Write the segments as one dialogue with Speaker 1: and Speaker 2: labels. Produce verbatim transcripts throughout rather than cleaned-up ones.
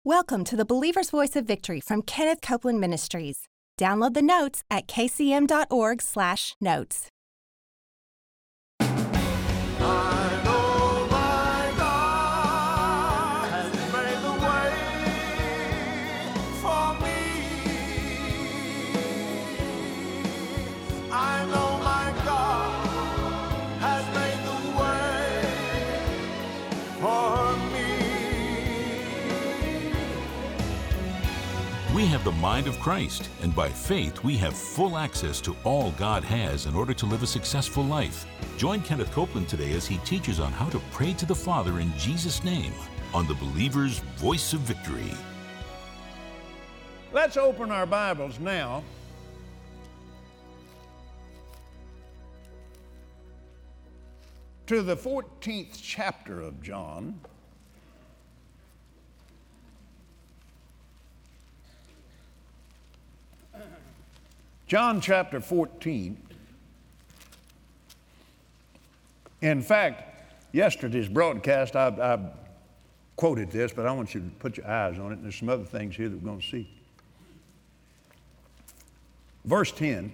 Speaker 1: Welcome to the Believer's Voice of Victory from Kenneth Copeland Ministries. Download the notes at kcm.org slash notes.
Speaker 2: I know my God has made the way for me. I know my God has made the way for me.
Speaker 3: We have the mind of Christ, and by faith we have full access to all God has in order to live a successful life. Join Kenneth Copeland today as he teaches on how to pray to the Father in Jesus' name on the Believer's Voice of Victory.
Speaker 4: Let's open our Bibles now to the fourteenth chapter of John. John chapter fourteen. In fact, yesterday's broadcast, I, I quoted this, but I want you to put your eyes on it. And there's some other things here that we're going to see. Verse ten.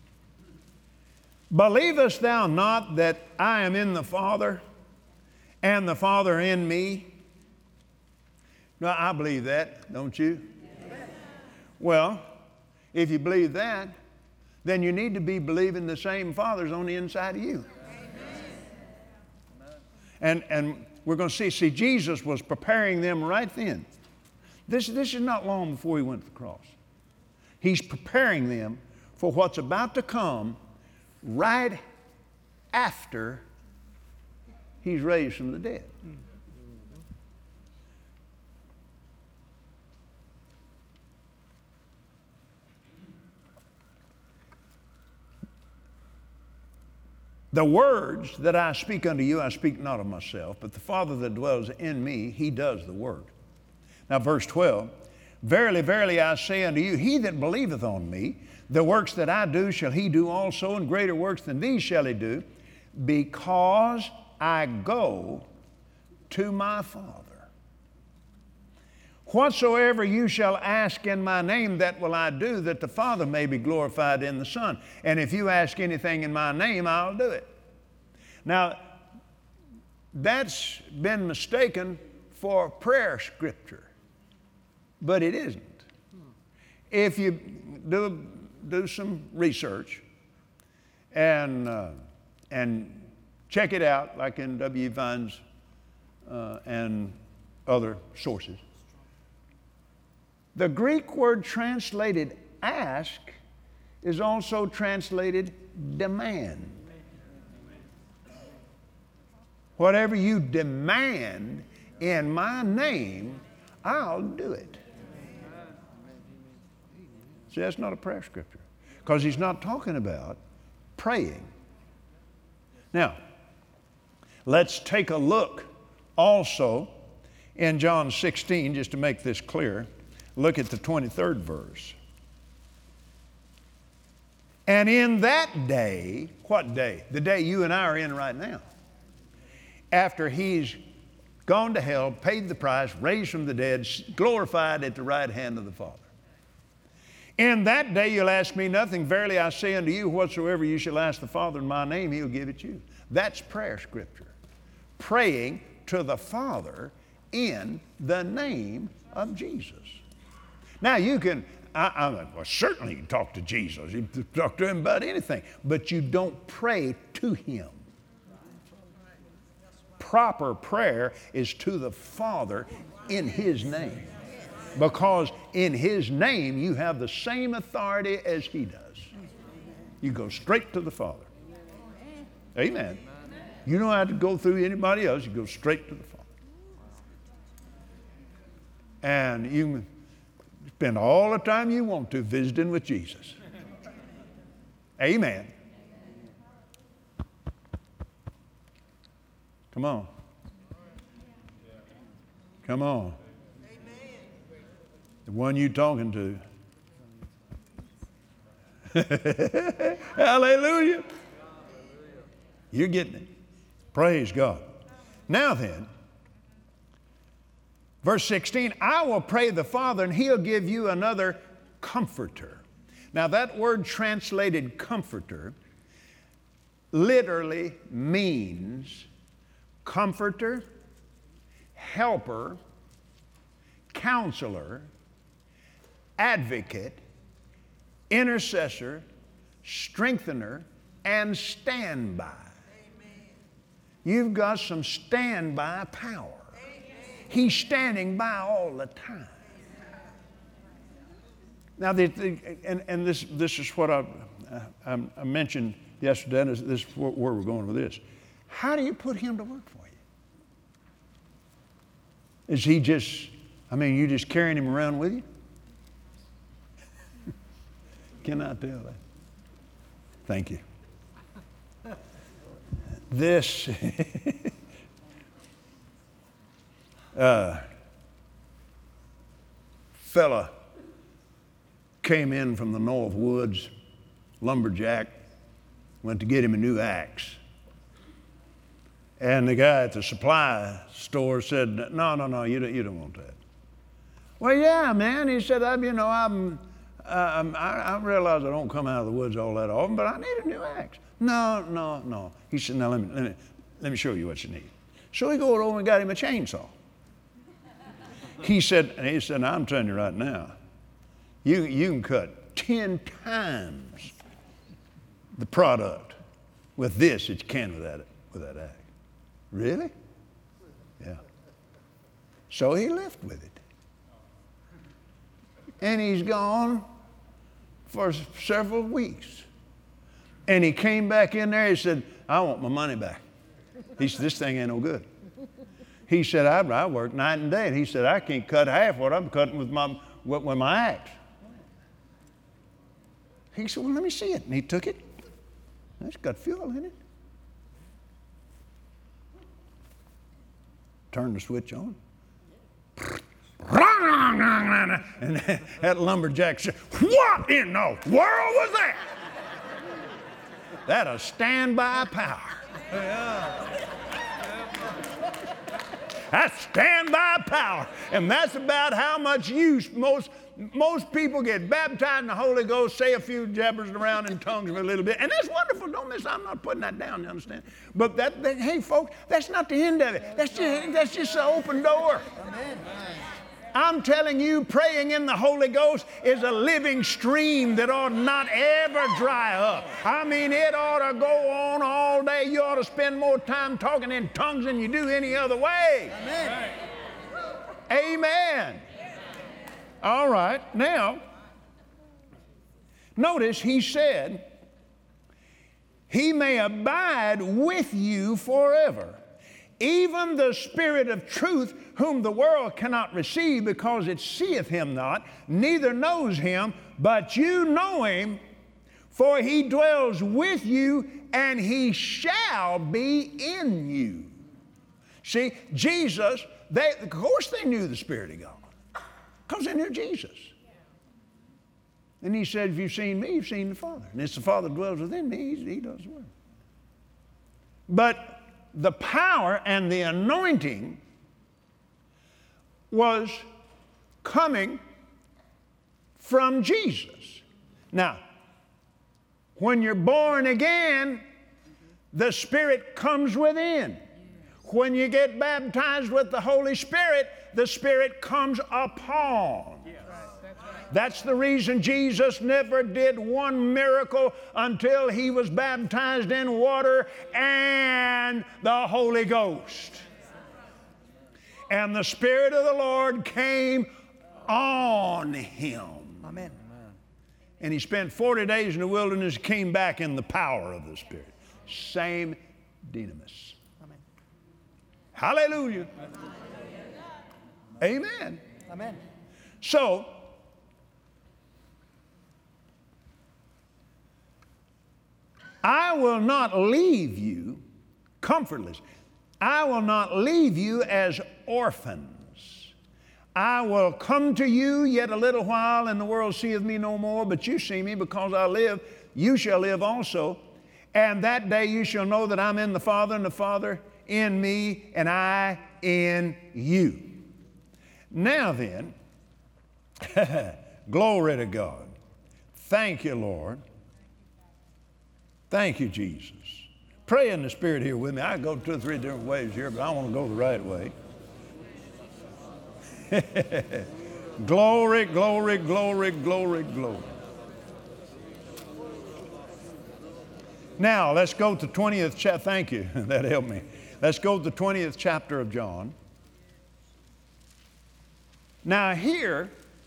Speaker 4: Believest thou not that I am in the Father, and the Father in me? No, I believe that, don't you? Yes. Well, if you believe that, then you need to be believing the same Father's on the inside of you. And, and we're going to see, see, Jesus was preparing them right then. This, this is not long before he went to the cross. He's preparing them for what's about to come right after he's raised from the dead. The words that I speak unto you, I speak not of myself, but the Father that dwells in me, he does the work. Now, verse twelve, verily, verily, I say unto you, he that believeth on me, the works that I do shall he do also, and greater works than these shall he do, because I go to my Father. Whatsoever you shall ask in my name, that will I do, that the Father may be glorified in the Son. And if you ask anything in my name, I'll do it. Now, that's been mistaken for prayer scripture, but it isn't. If you do, do some research and, uh, and check it out, like in W. Vines uh, and other sources, the Greek word translated ask is also translated demand. Whatever you demand in my name, I'll do it. See, that's not a prayer scripture, because he's not talking about praying. Now, let's take a look also in John sixteen, just to make this clear. Look at the twenty-third verse. And in that day, what day? The day you and I are in right now. After he's gone to hell, paid the price, raised from the dead, glorified at the right hand of the Father. In that day you'll ask me nothing. Verily I say unto you, whatsoever you shall ask the Father in my name, he'll give it you. That's prayer scripture. Praying to the Father in the name of Jesus. Now you can, I, I, well, certainly you can talk to Jesus. You can talk to him about anything, but you don't pray to him. Proper prayer is to the Father in his name, because in his name you have the same authority as he does. You go straight to the Father. Amen. You don't have to go through anybody else. You go straight to the Father. And you spend all the time you want to visiting with Jesus. Amen. Come on. Come on. The one you're talking to. Hallelujah. You're getting it. Praise God. Now then, Verse sixteen, I will pray the Father, and He'll give you another comforter. Now, that word translated comforter literally means comforter, helper, counselor, advocate, intercessor, strengthener, and standby. You've got some standby power. He's standing by all the time. Now, the, the, and, and this, this is what I, I, I mentioned yesterday, and this, this is where we're going with this. How do you put him to work for you? Is he just, I mean, you just carrying him around with you? Cannot tell that. Thank you. This uh, fella came in from the North Woods, lumberjack, went to get him a new axe. And the guy at the supply store said, no, no, no, you don't, you don't want that. Well, yeah, man. He said, I, you know, I'm, um, I, I realize I don't come out of the woods all that often, but I need a new axe. No, no, no. He said, now let me, let me, let me show you what you need. So he go over and got him a chainsaw. He said, and he said, now I'm telling you right now, you, you can cut ten times the product with this that you can with that, with that axe. Really? Yeah. So he left with it. And he's gone for several weeks. And he came back in there, he said, I want my money back. He said, this thing ain't no good. He said, I, I work night and day. And he said, I can't cut half what I'm cutting with my, with, with my axe. He said, well, let me see it. And he took it. It's got fuel in it. Turned the switch on. And that lumberjack said, what in the world was that? That a standby power. That's standby power. And that's about how much use most most people get baptized in the Holy Ghost, say a few jabbers around in tongues for a little bit. And that's wonderful. Don't miss, I'm not putting that down, you understand? But that, that hey, folks, that's not the end of it. That's just, that's just an open door. Amen. I'm telling you, praying in the Holy Ghost is a living stream that ought not ever dry up. I mean, it ought to go on all day. You ought to spend more time talking in tongues than you do any other way. Amen. Amen. All right, now, notice he said, he may abide with you forever. Even the Spirit of truth, whom the world cannot receive because it seeth him not, neither knows him, but you know him, for he dwells with you, and he shall be in you. See, Jesus, they, of course they knew the Spirit of God, because they knew Jesus. And he said, if you've seen me, you've seen the Father. And it's the Father that dwells within me, he, he does the work. But the power and the anointing was coming from Jesus. Now, when you're born again, the Spirit comes within. When you get baptized with the Holy Spirit, the Spirit comes upon. That's the reason Jesus never did one miracle until he was baptized in water and the Holy Ghost. And the Spirit of the Lord came on him. Amen. And he spent forty days in the wilderness, came back in the power of the Spirit. Same dynamis. Amen. Hallelujah. Amen. Amen. So, I will not leave you comfortless. I will not leave you as orphans. I will come to you yet a little while, and the world seeth me no more, but you see me because I live. You shall live also. And that day you shall know that I'm in the Father, and the Father in me, and I in you. Now then, glory to God. Thank you, Lord. Thank you, Jesus. Pray in the Spirit here with me. I go two or three different ways here, but I want to go the right way. Glory, glory, glory, glory, glory. Now, let's go to twentieth chapter. Thank you. That helped me. Let's go to the twentieth chapter of John. Now, here,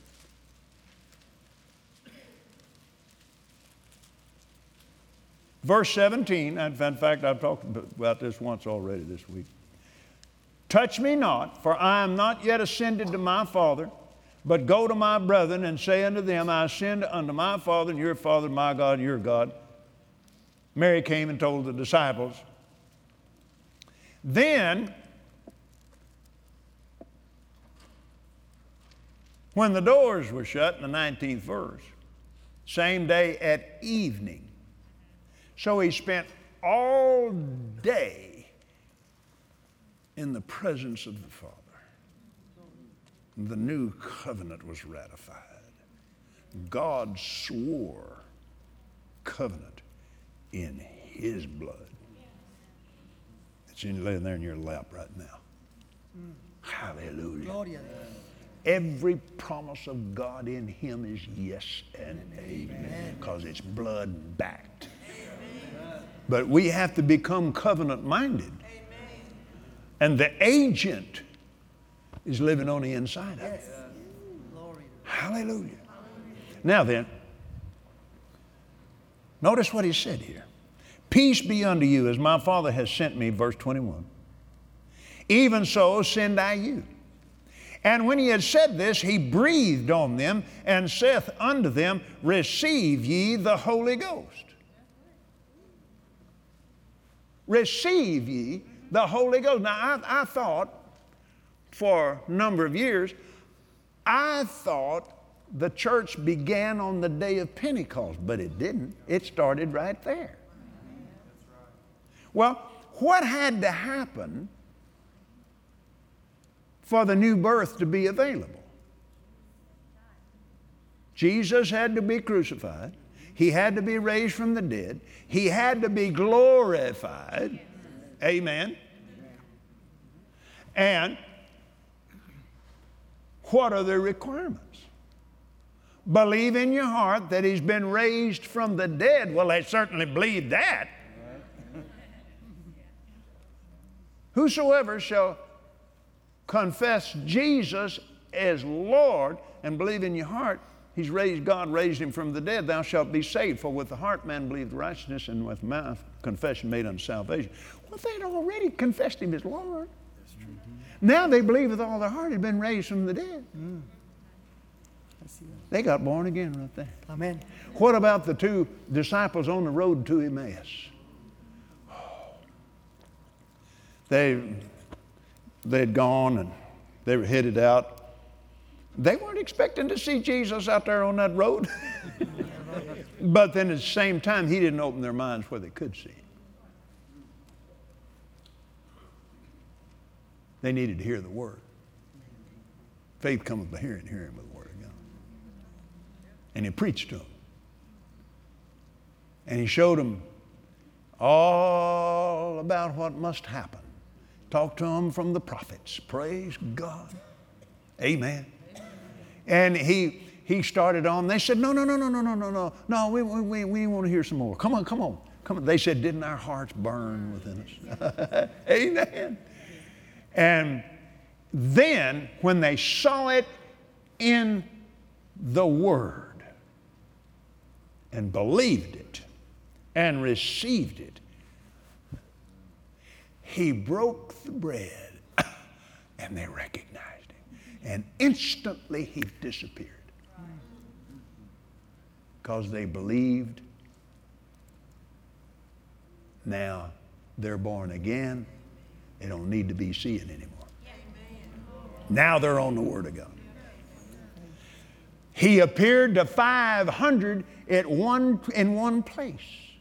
Speaker 4: verse seventeen, in fact, I've talked about this once already this week. Touch me not, for I am not yet ascended to my Father, but go to my brethren and say unto them, I ascend unto my Father and your Father, my God and your God. Mary came and told the disciples. Then, when the doors were shut in the nineteenth verse, same day at evening. So he spent all day in the presence of the Father. The new covenant was ratified. God swore covenant in his blood. It's in, laying there in your lap right now. Mm. Hallelujah. Gloria. Every promise of God in him is yes and amen, because it's blood backed. Amen. But we have to become covenant minded. Amen. And the agent is living on the inside of it. Yes. Hallelujah. Now then, notice what he said here. Peace be unto you, as my Father has sent me, verse twenty-one. Even so send I you. And when he had said this, he breathed on them and saith unto them, receive ye the Holy Ghost. Receive ye the Holy Ghost. Now, I, I thought for a number of years, I thought the church began on the day of Pentecost, but it didn't. It started right there. Well, what had to happen for the new birth to be available? Jesus had to be crucified. He had to be raised from the dead. He had to be glorified. Amen. And what are the requirements? Believe in your heart that he's been raised from the dead. Well, they certainly believed that. Whosoever shall confess Jesus as Lord and believe in your heart, he's raised, God raised him from the dead, thou shalt be saved. For with the heart man believeth righteousness, and with the mouth confession made unto salvation. Well, they'd already confessed him as Lord. That's true. Mm-hmm. Now they believe with all their heart he'd been raised from the dead. Mm. I see that. They got born again right there. Amen. What about the two disciples on the road to Emmaus? They, they'd gone and they were headed out. They weren't expecting to see Jesus out there on that road. But then at the same time, he didn't open their minds where they could see him. They needed to hear the word. Faith cometh by hearing, hearing with the word of God. And he preached to them. And he showed them all about what must happen. Talk to them from the prophets. Praise God. Amen. And he he started on. They said, no, no, no, no, no, no, no, no. No, we, we, we want to hear some more. Come on, come on. Come on. They said, didn't our hearts burn within us? Amen. And then when they saw it in the Word and believed it and received it, he broke the bread and they recognized him. And instantly he disappeared. Because they believed. Now they're born again. They don't need to be seeing anymore. Now they're on the Word of God. He appeared to five hundred at one, in one place.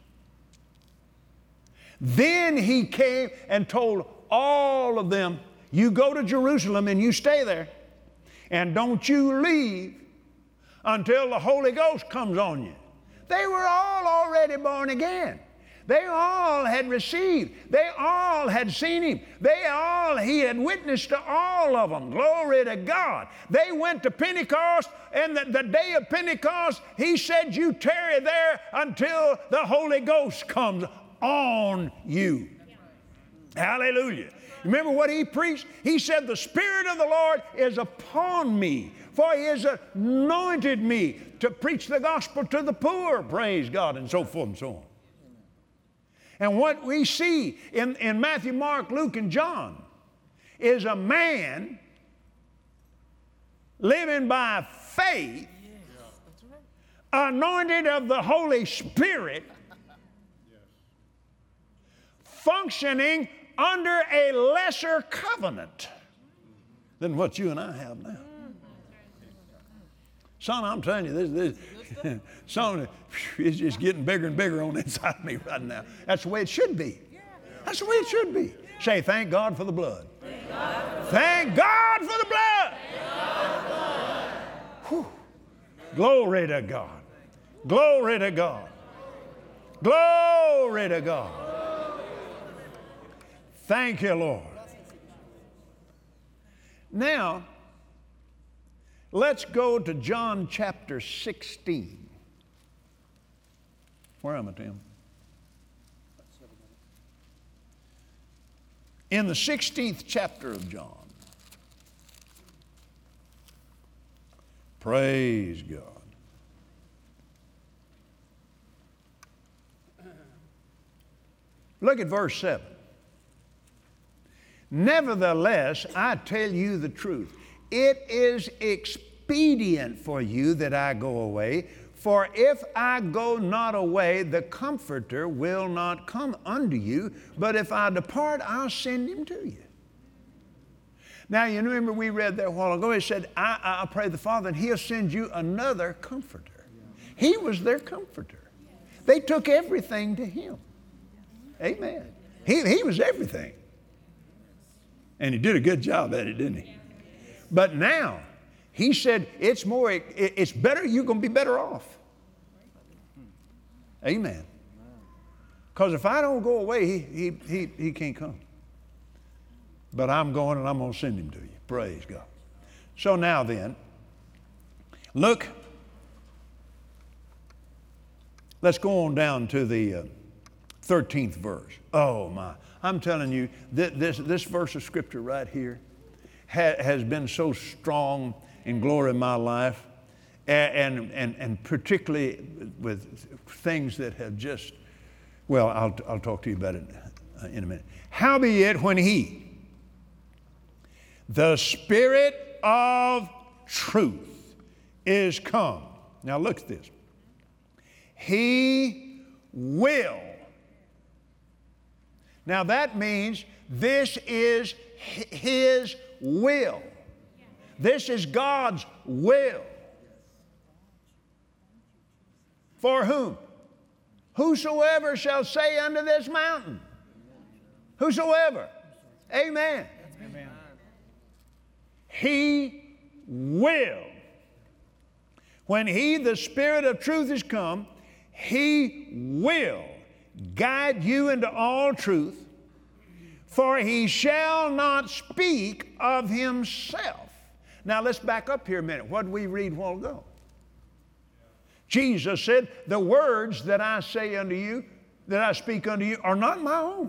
Speaker 4: Then he came and told all of them, you go to Jerusalem and you stay there. And don't you leave until the Holy Ghost comes on you. They were all already born again. They all had received. They all had seen Him. They all, He had witnessed to all of them. Glory to God. They went to Pentecost, and the, the day of Pentecost, He said, you tarry there until the Holy Ghost comes on you. Hallelujah. Remember what He preached? He said, the Spirit of the Lord is upon me, for He has anointed me to preach the gospel to the poor, praise God, and so forth and so on. And what we see in, in Matthew, Mark, Luke, and John is a man living by faith, anointed of the Holy Spirit, functioning under a lesser covenant than what you and I have now. Son, I'm telling you, this, this son, it's just getting bigger and bigger on the inside of me right now. That's the way it should be. That's the way it should be. Say, thank God for the blood. Thank God for the blood. Whew. Glory to God. Glory to God. Glory to God. Thank you, Lord. Now, let's go to John chapter sixteen. Where am I, Tim? In the sixteenth chapter of John. Praise God. Look at verse seven. Nevertheless, I tell you the truth. It is expedient for you that I go away, for if I go not away, the Comforter will not come unto you, but if I depart, I'll send him to you. Now, you remember we read that a while ago, he said, I, I'll pray the Father, and he'll send you another Comforter. He was their Comforter. They took everything to him. Amen. He, he was everything. And he did a good job at it, didn't he? But now, he said, it's more, it, it's better, you're going to be better off. Amen. Because if I don't go away, he, he, he, he can't come. But I'm going and I'm going to send him to you. Praise God. So now then, look, let's go on down to the uh, thirteenth verse. Oh my, I'm telling you, th- this, this verse of Scripture right here ha- has been so strong in glory in my life, and, and, and, and particularly with things that have just, well, I'll, I'll talk to you about it in a minute. Howbeit, when he, the Spirit of truth, is come. Now look at this. He will. Now that means this is his will. This is God's will. For whom? Whosoever shall say unto this mountain. Whosoever. Amen. Amen. He will. When he, the Spirit of truth, is come, he will guide you into all truth, for he shall not speak of himself. Now let's back up here a minute. What did we read a while ago? Jesus said, the words that I say unto you, that I speak unto you, are not my own.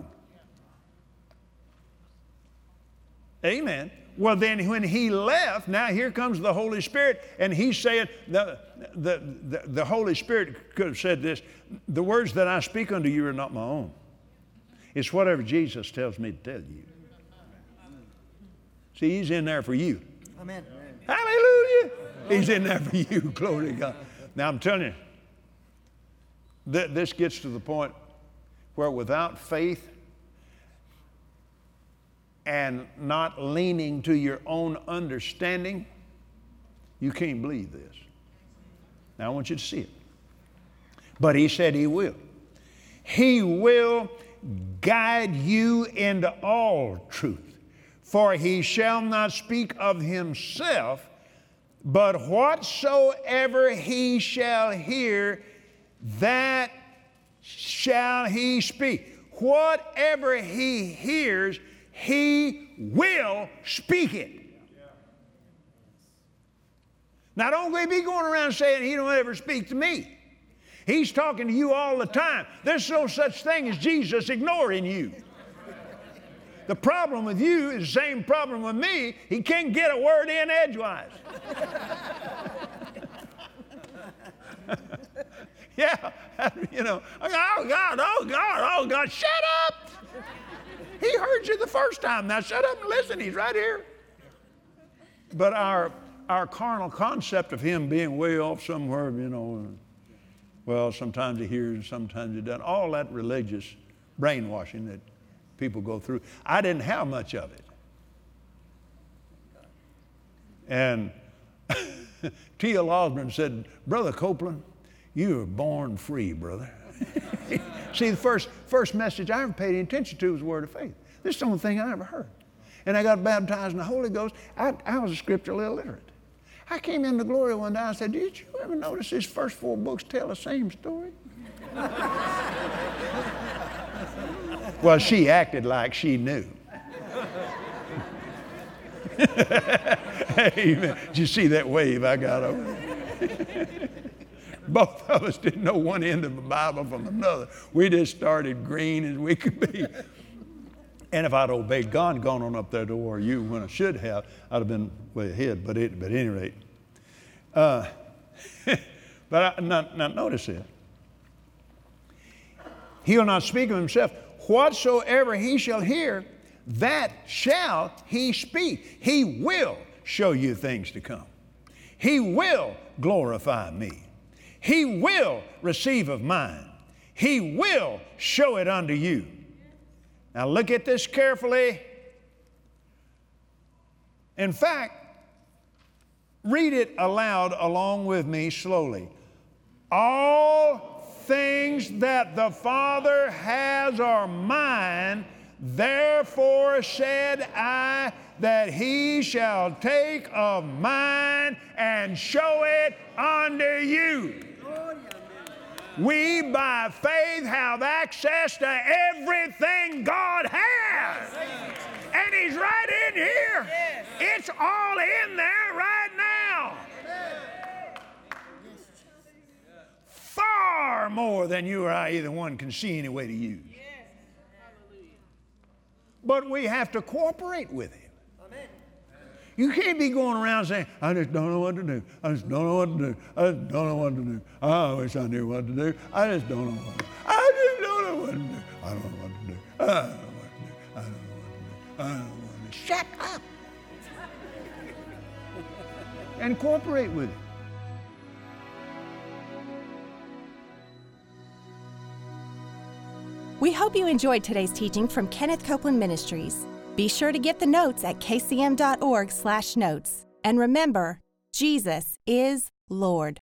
Speaker 4: Amen. Well, then when he left, now here comes the Holy Spirit, and he's saying, the, the, the, the Holy Spirit could have said this, the words that I speak unto you are not my own. It's whatever Jesus tells me to tell you. See, he's in there for you.
Speaker 5: Amen.
Speaker 4: Hallelujah. He's in there for you. Glory to God. Now I'm telling you, th- this gets to the point where without faith and not leaning to your own understanding, you can't believe this. Now I want you to see it. But he said he will. He will guide you into all truth. For he shall not speak of himself, But whatsoever he shall hear, that shall he speak. Whatever he hears, he will speak it. Now, don't be going around saying he don't ever speak to me. He's talking to you all the time. There's no such thing as Jesus ignoring you. The problem with you is the same problem with me. He can't get a word in edgewise. Yeah, you know, oh God, oh God, oh God, shut up. He heard you the first time. Now shut up and listen. He's right here. But our our carnal concept of him being way off somewhere, you know, well, sometimes he hears and sometimes he doesn't. All that religious brainwashing that people go through. I didn't have much of it. And T L Osborne said, Brother Copeland, you were born free, brother. See, the first, first message I ever paid any attention to was the Word of Faith. This is the only thing I ever heard. And I got baptized in the Holy Ghost. I, I was scripturally illiterate. I came into glory one day and I said, did you ever notice these first four books tell the same story? Well, she acted like she knew. Amen. Did you see that wave I got over? Both of us didn't know one end of the Bible from another. We just started green as we could be. And if I'd obeyed God and gone on up there to where you when I should have, I'd have been way ahead. But, it, but at any rate, uh, but I, not, not notice this. He'll not speak of himself. Whatsoever he shall hear, that shall he speak. He will show you things to come. He will glorify me. He will receive of mine. He will show it unto you. Now look at this carefully. In fact, read it aloud along with me slowly. All things that the Father has are mine, therefore said I that he shall take of mine and show it unto you. We, by faith, have access to everything God has. And he's right in here. It's all in there right now. Far more than you or I, either one, can see any way to use. But we have to cooperate with him. You can't be going around saying, I just don't know what to do. I just don't know what to do. I just don't know what to do. I wish I knew what to do. I just don't know what to do. I just don't know what to do. I don't know what to do. I don't know what to do. I don't know what to do. I don't know what to do. Shut up. And cooperate with him.
Speaker 1: We hope you enjoyed today's teaching from Kenneth Copeland Ministries. Be sure to get the notes at k c m dot org slash notes. And remember, Jesus is Lord.